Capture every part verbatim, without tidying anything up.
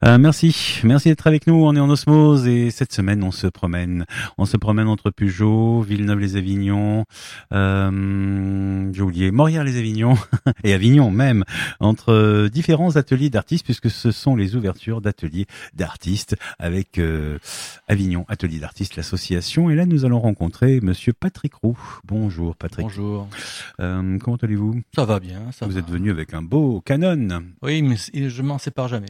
Euh, merci, merci d'être avec nous. On est en osmose et cette semaine on se promène, on se promène entre Peugeot, Villeneuve-les-Avignon, euh, j'ai oublié, Morières-les-Avignon et Avignon même, entre différents ateliers d'artistes puisque ce sont les ouvertures d'ateliers d'artistes avec euh, Avignon Atelier d'artistes, l'association. Et là nous allons rencontrer Monsieur Patrick Roux. Bonjour Patrick. Bonjour. Euh, comment allez-vous? Ça va bien. Ça Vous va. êtes venu avec un beau Canon. Oui, mais je m'en sépare jamais.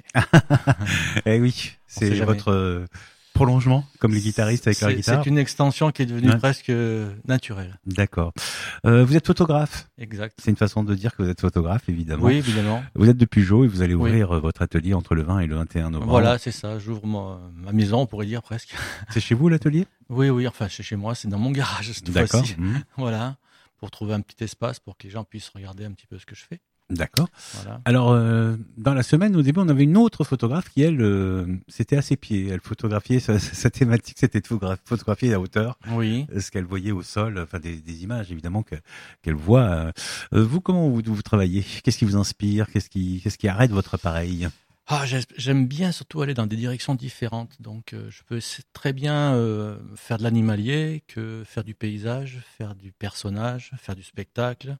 Eh oui, c'est votre euh, prolongement, comme les guitaristes avec leur guitare. C'est une extension qui est devenue ouais. presque naturelle. D'accord. Euh, vous êtes photographe. Exact. C'est une façon de dire que vous êtes photographe, évidemment. Oui, évidemment. Vous êtes de Peugeot et vous allez ouvrir oui. votre atelier entre le vingt et le vingt et un novembre. Voilà, c'est ça. J'ouvre ma, ma maison, on pourrait dire presque. C'est chez vous l'atelier? Oui, oui. Enfin, c'est chez moi. C'est dans mon garage cette D'accord. fois-ci. Mmh. Voilà, pour trouver un petit espace pour que les gens puissent regarder un petit peu ce que je fais. D'accord. Voilà. Alors, euh, dans la semaine, au début, on avait une autre photographe qui, elle, euh, c'était à ses pieds. Elle photographiait, sa, sa thématique, c'était de photographier à hauteur. Oui. Ce qu'elle voyait au sol, enfin des, des images, évidemment, que, qu'elle voit. Euh, vous, comment vous, vous travaillez? Qu'est-ce qui vous inspire? Qu'est-ce qui, qu'est-ce qui arrête votre appareil? Ah, j'aime bien surtout aller dans des directions différentes. Donc, euh, je peux très bien euh, faire de l'animalier que faire du paysage, faire du personnage, faire du spectacle.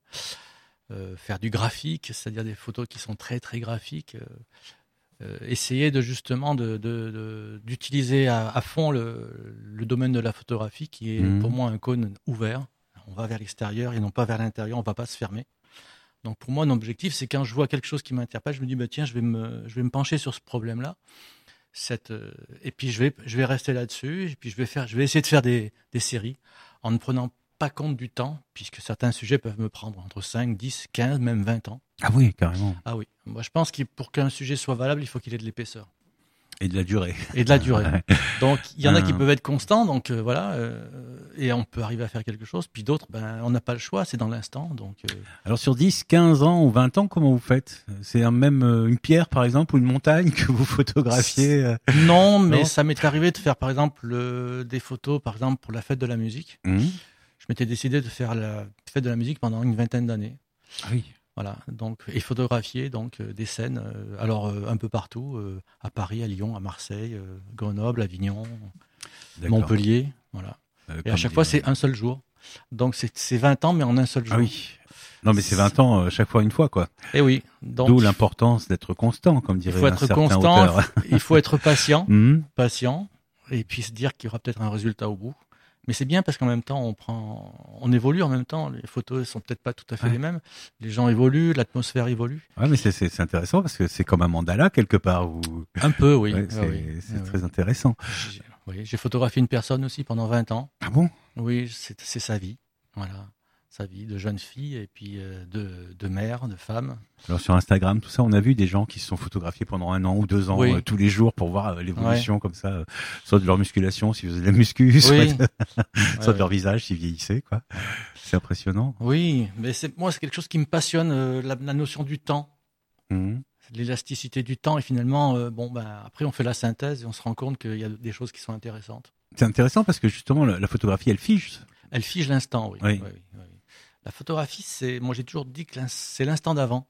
Euh, faire du graphique, c'est-à-dire des photos qui sont très très graphiques, euh, euh, essayer de justement de, de, de, d'utiliser à, à fond le, le domaine de la photographie qui est mmh. pour moi un cône ouvert. On va vers l'extérieur et non pas vers l'intérieur, on ne va pas se fermer. Donc pour moi, mon objectif, c'est quand je vois quelque chose qui m'interpelle, je me dis bah, tiens, je vais me, je vais me pencher sur ce problème-là. Cette, euh, et puis je vais, je vais rester là-dessus, et puis je vais, faire, je vais essayer de faire des, des séries en ne prenant pas compte du temps, puisque certains sujets peuvent me prendre entre cinq, dix, quinze, même vingt ans. Ah oui, carrément. Ah oui. Moi, je pense que pour qu'un sujet soit valable, il faut qu'il ait de l'épaisseur. Et de la durée. Et de la durée. Donc, il y en a qui peuvent être constants, donc euh, voilà, euh, et on peut arriver à faire quelque chose. Puis d'autres, ben, on n'a pas le choix, c'est dans l'instant. Donc. Euh... Alors sur dix, quinze ans ou vingt ans, comment vous faites? C'est un même euh, une pierre, par exemple, ou une montagne que vous photographiez euh... Non, mais non ça m'est arrivé de faire, par exemple, euh, des photos, par exemple, pour la fête de la musique. Mmh. Je m'étais décidé de faire la fête de la musique pendant une vingtaine d'années. Ah oui. Voilà, donc et photographier donc euh, des scènes, euh, alors euh, un peu partout, euh, à Paris, à Lyon, à Marseille, euh, Grenoble, Avignon, D'accord. Montpellier, voilà. Euh, et à chaque fois, c'est un seul jour. Donc c'est, c'est vingt ans, mais en un seul jour. Ah oui. Non, mais c'est vingt ans euh, chaque fois une fois, quoi. Et oui. Donc, d'où l'importance d'être constant, comme dirait il faut un être certain constant, auteur. Il faut être patient, mmh. patient, et puis se dire qu'il y aura peut-être un résultat au bout. Mais c'est bien parce qu'en même temps, on prend, on évolue en même temps. Les photos sont peut-être pas tout à fait ouais. les mêmes. Les gens évoluent, l'atmosphère évolue. Ouais, mais c'est, c'est, c'est intéressant parce que c'est comme un mandala quelque part. Où... Un peu, oui. Ouais, c'est ah, oui. c'est ah, très oui. intéressant. J'ai, oui, j'ai photographié une personne aussi pendant vingt ans. Ah bon? Oui, c'est, c'est sa vie. Voilà. Sa vie de jeune fille et puis euh, de, de mère, de femme. Alors sur Instagram, tout ça, on a vu des gens qui se sont photographiés pendant un an ou deux ans, oui. euh, tous les jours pour voir euh, l'évolution ouais. comme ça, euh, soit de leur musculation s'ils faisaient de la muscu, soit, oui. de, soit ouais, de leur visage s'ils vieillissaient, quoi. C'est impressionnant. Oui, mais c'est, moi c'est quelque chose qui me passionne, euh, la, la notion du temps, mmh. l'élasticité du temps et finalement, euh, bon ben après on fait la synthèse et on se rend compte qu'il y a des choses qui sont intéressantes. C'est intéressant parce que justement la, la photographie, elle fige. Elle fige l'instant, oui. Oui. oui, oui, oui. La photographie, c'est, moi j'ai toujours dit que c'est l'instant d'avant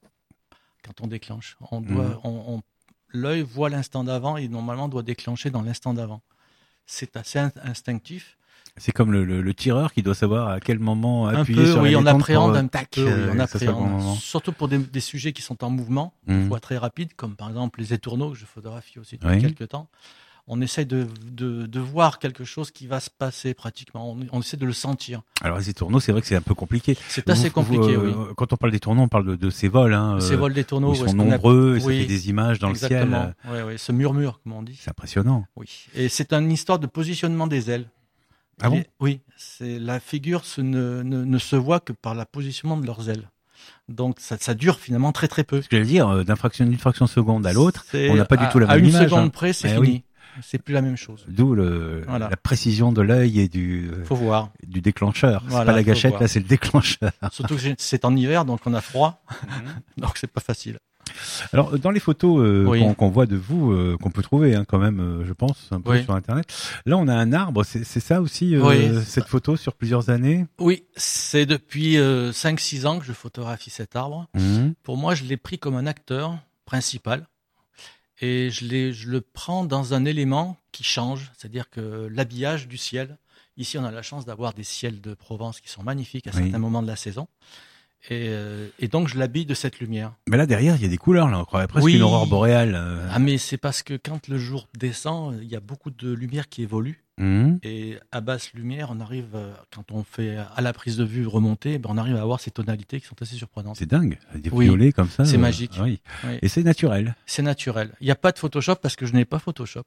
quand on déclenche. On doit, mmh. on, on, l'œil voit l'instant d'avant et normalement doit déclencher dans l'instant d'avant. C'est assez instinctif. C'est comme le, le, le tireur qui doit savoir à quel moment un appuyer peu, sur oui, la on appréhende pour, un tac, peu, oui, on appréhende. Bon surtout pour des, des sujets qui sont en mouvement, mmh. une fois très rapide, comme par exemple les étourneaux que je photographie aussi depuis oui. quelques temps. On essaie de, de, de voir quelque chose qui va se passer pratiquement. On, on essaie de le sentir. Alors les tourneaux, c'est vrai que c'est un peu compliqué. C'est assez vous, compliqué, vous, euh, oui. Quand on parle des tourneaux, on parle de, de ces vols. Hein, ces vols des tourneaux. Ils sont nombreux, a... et ça oui, fait des images dans exactement. le ciel. Oui, oui, ce murmure, comme on dit. C'est impressionnant. Oui. Et c'est une histoire de positionnement des ailes. Ah bon? Oui. C'est, la figure se ne, ne, ne se voit que par le positionnement de leurs ailes. Donc ça, ça dure finalement très très peu. Ce que je veux dire, d'un fraction, d'une fraction de seconde à l'autre, c'est on n'a pas à, du tout la même image. À image. une seconde hein. près, c'est eh fini. Oui. C'est plus la même chose. D'où le, voilà. la précision de l'œil et du, faut voir. du déclencheur. Voilà, c'est pas la gâchette, là, c'est le déclencheur. Surtout que c'est en hiver, donc on a froid. Mm-hmm. Donc c'est pas facile. Alors, dans les photos euh, oui. qu'on, qu'on voit de vous, euh, qu'on peut trouver hein, quand même, euh, je pense, un peu oui. sur Internet, là, on a un arbre. C'est, c'est ça aussi, euh, oui, cette ça. photo sur plusieurs années? Oui, c'est depuis euh, cinq six ans que je photographie cet arbre. Mmh. Pour moi, je l'ai pris comme un acteur principal. et je, les, je le prends dans un élément qui change, c'est-à-dire que l'habillage du ciel. Ici, on a la chance d'avoir des ciels de Provence qui sont magnifiques à Oui. certains moments de la saison. Et, euh, et donc, je l'habille de cette lumière. Mais là, derrière, il y a des couleurs, là. On croirait presque Oui. une aurore boréale. euh. Ah, mais c'est parce que quand le jour descend, il y a beaucoup de lumière qui évolue. Mhm. Et à basse lumière, on arrive, euh, quand on fait à la prise de vue remontée, ben on arrive à avoir ces tonalités qui sont assez surprenantes. C'est dingue. Des Oui. violets comme ça. C'est euh, magique. ah oui. Oui. Et c'est naturel. C'est naturel. Il n'y a pas de Photoshop parce que je n'ai pas Photoshop.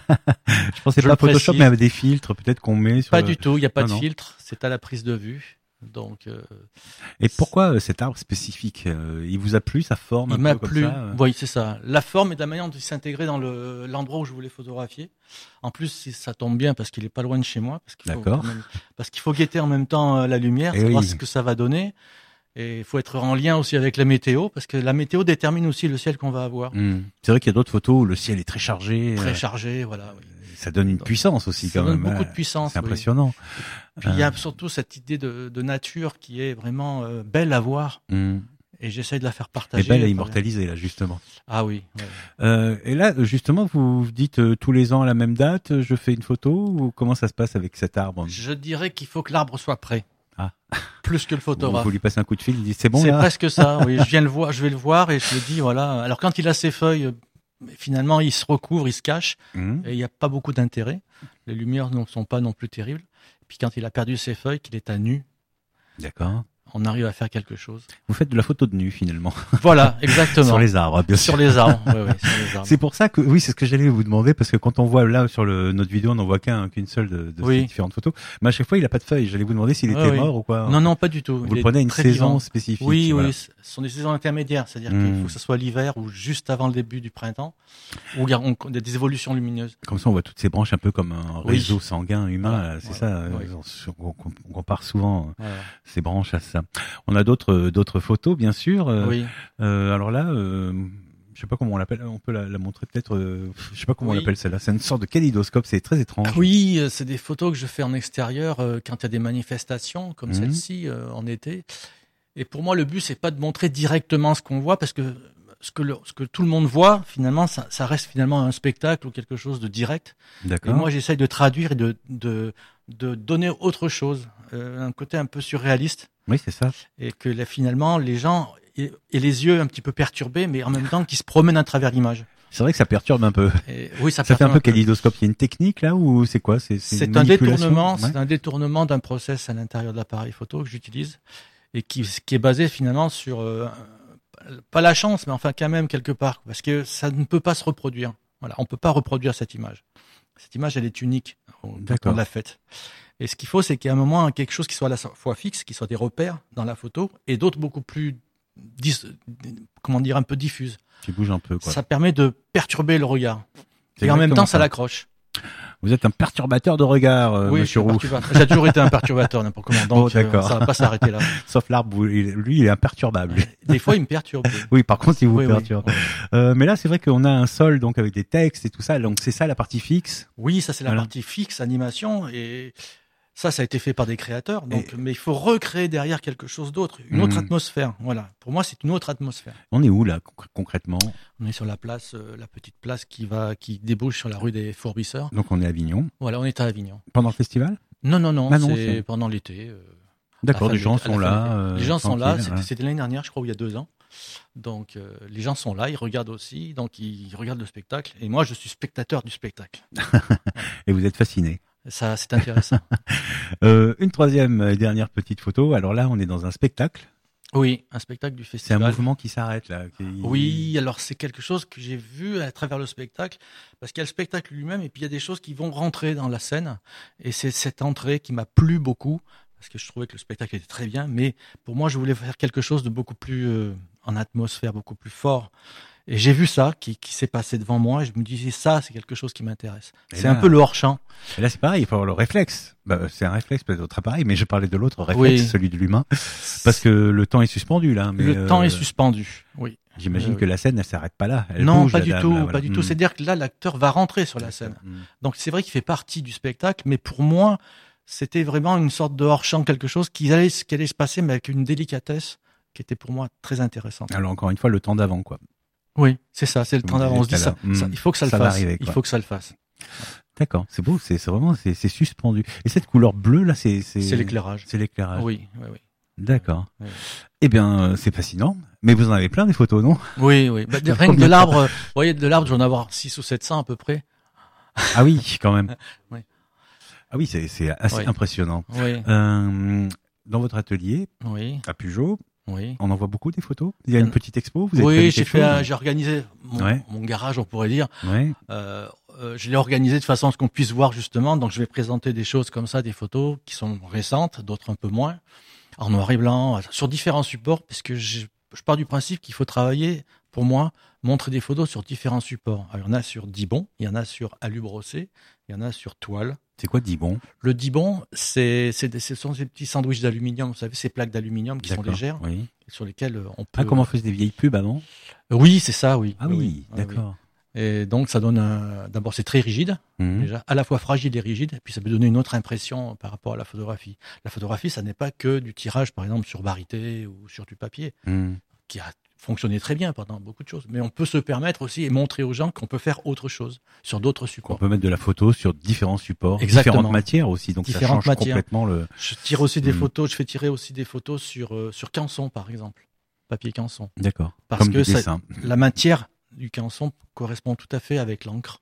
Je pensais Je pas le Photoshop, précise. mais avec des filtres, peut-être qu'on met sur Pas le- du tout. Il n'y a pas Non, de non. filtre. C'est à la prise de vue. Donc, euh, Et pourquoi euh, cet arbre spécifique euh, Il vous a plu, sa forme un il m'a peu comme plu. ça euh Oui, c'est ça. La forme et la manière dont il s'intégrait dans le, l'endroit où je voulais photographier. En plus, si ça tombe bien parce qu'il est pas loin de chez moi. Parce qu'il faut, D'accord. quand même- parce qu'il faut guetter en même temps euh, la lumière, Eh savoir oui. ce que ça va donner. Et il faut être en lien aussi avec la météo, parce que la météo détermine aussi le ciel qu'on va avoir. Hmm. C'est vrai qu'il y a d'autres photos où le ciel est très chargé. Très euh, chargé, voilà. Oui. Ça donne une Donc, puissance aussi Ça quand donne même. beaucoup hein. de puissance. C'est oui. impressionnant. Puis il y Euh. a surtout cette idée de, de nature qui est vraiment euh, belle à voir, Hmm. et j'essaie de la faire Et partager. belle à Voilà. immortaliser là justement. Ah oui. Ouais. Euh, et là justement vous vous dites euh, tous les ans à la même date euh, je fais une photo ou comment ça se passe avec cet arbre? Je dirais qu'il faut que l'arbre soit prêt. Ah. Plus que le Vous, photographe. vous lui passez un coup de fil, il dit c'est bon c'est là. presque ça. Oui, je viens le voir, je vais le voir et je me dis voilà. Alors quand il a ses feuilles, euh, finalement il se recouvre, il se cache Hmm. et il n'y a pas beaucoup d'intérêt. Les lumières ne sont pas non plus terribles. Puis quand il a perdu ses feuilles, qu'il est à nu, D'accord. on arrive à faire quelque chose. Vous faites de la photo de nu finalement Voilà, exactement. sur les arbres bien sûr. Sur les arbres. Ouais, ouais, sur les arbres. C'est pour ça que oui, c'est ce que j'allais vous demander parce que quand on voit là sur le notre vidéo, on n'en voit qu'un qu'une seule de, de Oui. ces différentes photos. Mais à chaque fois, il a pas de feuilles. J'allais vous demander s'il Ouais, était oui. mort ou quoi. Non, non, pas du tout. Vous Il le est prenez à une très saison vivant. spécifique. Oui, voilà. oui, ce sont des saisons intermédiaires, c'est-à-dire Mm. qu'il faut que ce soit l'hiver ou juste avant le début du printemps, où il y a, on- il y a des évolutions lumineuses. Comme ça, on voit toutes ces branches un peu comme un Oui. réseau sanguin humain. Voilà, là, c'est voilà, ça. euh, oui. On, on- on compare souvent euh, Voilà. ces branches à ça. On a d'autres d'autres photos, bien sûr. Euh, Oui. euh, alors là. Euh, je sais pas comment on l'appelle, on peut la, la montrer peut-être, euh, je sais pas comment Oui. on l'appelle celle-là, c'est une sorte de kaléidoscope, c'est très étrange. Oui, euh, c'est des photos que je fais en extérieur euh, quand il y a des manifestations comme Mhm. celle-ci euh, en été. Et pour moi, le but c'est pas de montrer directement ce qu'on voit, parce que ce que, le- ce que tout le monde voit, finalement, ça, ça reste finalement un spectacle ou quelque chose de direct. Et D'accord. moi, j'essaye de traduire et de, de, de donner autre chose, euh, un côté un peu surréaliste, Oui, c'est ça. et que là, finalement, les gens aient aient les yeux un petit peu perturbés, mais en même temps qui se promènent à travers l'image. C'est vrai que ça perturbe un peu. Et oui, ça, Ça fait un peu perturbe kaléidoscope. Il y a une technique là ou c'est quoi? C'est C'est une un manipulation détournement, Ouais. c'est un détournement d'un process à l'intérieur de l'appareil photo que j'utilise et qui, qui est basé finalement sur euh, pas la chance, mais enfin quand même quelque part, parce que ça ne peut pas se reproduire. Voilà, on peut pas reproduire cette image. Cette image, elle est unique quand D'accord. on l'a faite. Et ce qu'il faut, c'est qu'à un moment, quelque chose qui soit à la fois fixe, qui soit des repères dans la photo, et d'autres beaucoup plus, dis, comment dire, un peu diffuses. Qui bouge un peu quoi. Ça permet de perturber le regard. C'est Et en même exactement temps, ça ça. l'accroche. Vous êtes un perturbateur de regard, euh, Oui, je Monsieur suis un Roux. perturbateur. J'ai toujours été un perturbateur, n'importe comment. Bon, Donc, euh, d'accord. ça va pas s'arrêter là. Sauf l'arbre, où il- lui, il est imperturbable. Des fois, il me perturbe. Oui, par contre, il vous Oui, oui. perturbe. Euh, mais là, c'est vrai qu'on a un sol donc avec des textes et tout ça. Donc c'est ça la partie fixe. Oui, ça c'est la Voilà. partie fixe, animation, et ça, ça a été fait par des créateurs. Donc, mais il faut recréer derrière quelque chose d'autre, une autre Mm. atmosphère. Voilà. Pour moi, c'est une autre atmosphère. On est où là concr- concrètement? On est sur la place, euh, la petite place qui va, qui débouche sur la rue des Fourbisseurs. Donc on est à Avignon. Voilà, on est à Avignon. Pendant le festival? Non, non, non, Ah non, c'est c'est- pendant l'été. euh, D'accord, à la les fin gens de l'été- à sont la fin de là. l'été. euh, Les gens sont là. tranquilles, C'était voilà. c'était l'année dernière, je crois, ou il y a deux ans. Donc, euh, les gens sont là, ils regardent aussi, donc ils regardent le spectacle. Et moi, je suis spectateur du spectacle. Et vous êtes fasciné. Ça, c'est intéressant. Euh, une troisième et dernière petite photo. Alors là, on est dans un spectacle. Oui, un spectacle du C'est un festival. mouvement qui s'arrête là. qui- Oui, alors c'est quelque chose que j'ai vu à travers le spectacle, parce qu'il y a le spectacle lui-même et puis il y a des choses qui vont rentrer dans la scène. Et c'est cette entrée qui m'a plu beaucoup, parce que je trouvais que le spectacle était très bien, mais pour moi, je voulais faire quelque chose de beaucoup plus euh, en atmosphère, beaucoup plus fort. Et j'ai vu ça qui, qui s'est passé devant moi et je me disais, ça, c'est quelque chose qui m'intéresse. Et C'est là- un peu le hors-champ. Et là, c'est pareil, il faut avoir le réflexe. Bah, c'est un réflexe peut-être d'autre appareil, mais je parlais de l'autre réflexe, Oui. celui de l'humain, parce que le temps est suspendu là. Mais Le euh, temps est suspendu, oui. J'imagine Euh, que la scène, elle s'arrête pas là. Elle non, bouge, pas la du dame, tout, là, pas voilà. du Mm. tout. C'est-à-dire que là, l'acteur va rentrer sur la scène. Mm. Donc c'est vrai qu'il fait partie du spectacle, mais pour moi, c'était vraiment une sorte de hors-champ, quelque chose qui allait, qui allait se passer, mais avec une délicatesse qui était pour moi très intéressante. Alors encore une fois, le temps d'avant, quoi. Oui, c'est ça, c'est le train d'avance. On se dit ça, mmh, ça, il faut que ça, ça le fasse. Arriver, il faut que ça le fasse. D'accord, c'est beau, c'est, c'est vraiment, c'est, c'est suspendu. Et cette couleur bleue là, c'est, c'est, c'est l'éclairage. C'est l'éclairage. Oui, oui, oui. D'accord. Oui. Eh bien, c'est fascinant. Mais vous en avez plein des photos, non? Oui, oui. Bah, rien que de l'arbre, vous voyez, de l'arbre, j'en ai avoir six ou sept cents à peu près. Ah oui, quand même. Oui. Ah oui, c'est, c'est assez oui. impressionnant. Oui. Euh, dans votre atelier, oui. à Peugeot, oui. on en voit beaucoup des photos. Il y a une petite expo. Vous avez oui, j'ai fait, un, j'ai organisé mon, ouais. mon garage, on pourrait dire. Ouais. Euh, euh, je l'ai organisé de façon à ce qu'on puisse voir justement. Donc, je vais présenter des choses comme ça, des photos qui sont récentes, d'autres un peu moins, en noir et blanc, sur différents supports, puisque je, je pars du principe qu'il faut travailler, pour moi, montrer des photos sur différents supports. Alors, il y en a sur Dibond, il y en a sur alu brossé, il y en a sur toile. C'est quoi Dibond? Le Dibond, c'est, c'est des, ce sont ces petits sandwichs d'aluminium, vous savez, ces plaques d'aluminium qui d'accord, sont légères, oui. sur lesquelles on peut... Ah, comment on faisait des vieilles pubs avant? Oui, c'est ça, oui. Ah oui, oui d'accord. Oui. Et donc, ça donne un... D'abord, c'est très rigide, mmh. déjà, à la fois fragile et rigide, et puis ça peut donner une autre impression par rapport à la photographie. La photographie, ça n'est pas que du tirage, par exemple, sur Barité ou sur du papier, mmh. qui a fonctionné très bien pendant beaucoup de choses. Mais on peut se permettre aussi et montrer aux gens qu'on peut faire autre chose sur d'autres supports. On peut mettre de la photo sur différents supports, exactement. Différentes matières aussi, donc différentes ça change matières. complètement le... Je tire aussi des mmh. photos, je fais tirer aussi des photos sur, euh, sur canson, par exemple. Papier canson. D'accord. Parce Comme que ça, ça, la matière du canson correspond tout à fait avec l'encre.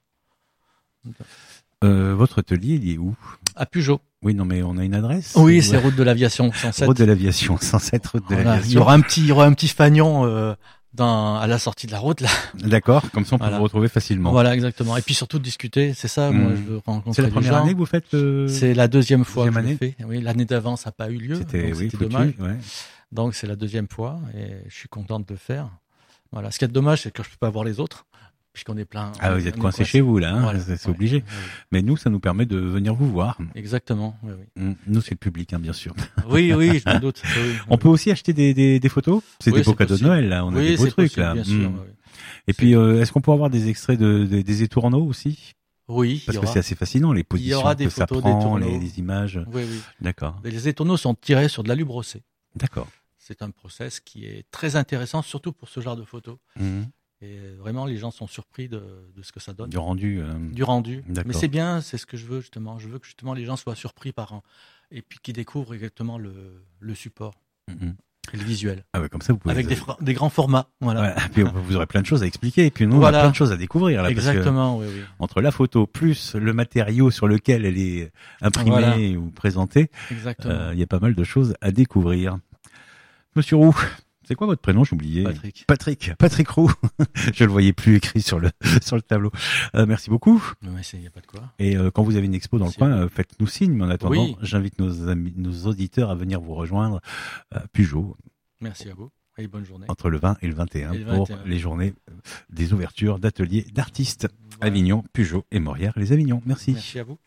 Euh, votre atelier, il est où? À Peugeot. Oui, non, mais on a une adresse? Oui, c'est route de l'Aviation, cent sept. Route de l'Aviation, cent sept, route de voilà. l'Aviation. Il y aura un petit, il y aura un petit fanion euh, dans, à la sortie de la route là. D'accord, comme ça on peut voilà. vous retrouver facilement. Voilà, exactement. Et puis surtout discuter, c'est ça. Mmh. Moi, je veux rencontrer. C'est la première les gens. année que vous faites le... C'est la deuxième fois deuxième que année. je le fais. Oui, l'année d'avant ça n'a pas eu lieu. C'était, donc oui, c'était foutu, dommage. Ouais. Donc c'est la deuxième fois et je suis contente de le faire. Voilà. Ce qui est dommage, c'est que je peux pas voir les autres. Puisqu'on est plein. Ah, vous êtes coincé chez vous, là, hein, voilà, c'est, c'est ouais, obligé. Ouais, ouais. Mais nous, ça nous permet de venir vous voir. Exactement, oui, oui. Nous, c'est le public, hein, bien sûr. Oui, oui, je me doute. Oui, on oui. peut aussi acheter des, des, des photos? C'est oui, des beaux cadeaux de Noël, là. On oui, a des beaux trucs, possible, là. Bien sûr, mmh. oui. Et c'est... puis, euh, est-ce qu'on peut avoir des extraits de, de des étourneaux aussi? Oui. Parce que c'est assez fascinant, les positions il y aura des que photos ça prend, les, les images. Oui, oui. D'accord. Mais les étourneaux sont tirés sur de l'alu brossé. D'accord. C'est un process qui est très intéressant, surtout pour ce genre de photos. Mmh. Et vraiment, les gens sont surpris de, de ce que ça donne. Du rendu. Euh... Du rendu. D'accord. Mais c'est bien, c'est ce que je veux justement. Je veux que justement les gens soient surpris par un... et puis qu'ils découvrent exactement le, le support mmh. et le visuel. Ah ouais, comme ça vous pouvez. Avec des, fra... des grands formats. Voilà. Ouais, et puis vous aurez plein de choses à expliquer. Et puis nous, voilà. on a plein de choses à découvrir là. Exactement. Parce que oui, oui. Entre la photo plus le matériau sur lequel elle est imprimée voilà. ou présentée, il euh, y a pas mal de choses à découvrir. Monsieur Roux. C'est quoi votre prénom? J'ai oublié. Patrick. Patrick. Patrick Roux. Je le voyais plus écrit sur le sur le tableau. Euh, merci beaucoup. Ouais, c'est y a pas de quoi. Et euh, quand vous avez une expo dans merci. le coin, euh, faites-nous signe. Mais en attendant, oui. j'invite nos amis, nos auditeurs à venir vous rejoindre à Peugeot. Merci à vous. Et bonne journée. Entre le vingt et le vingt et un, et le vingt et un. Pour les journées des ouvertures d'ateliers d'artistes. Voilà. Avignon, Peugeot et Morières les Avignons. Merci. Merci à vous.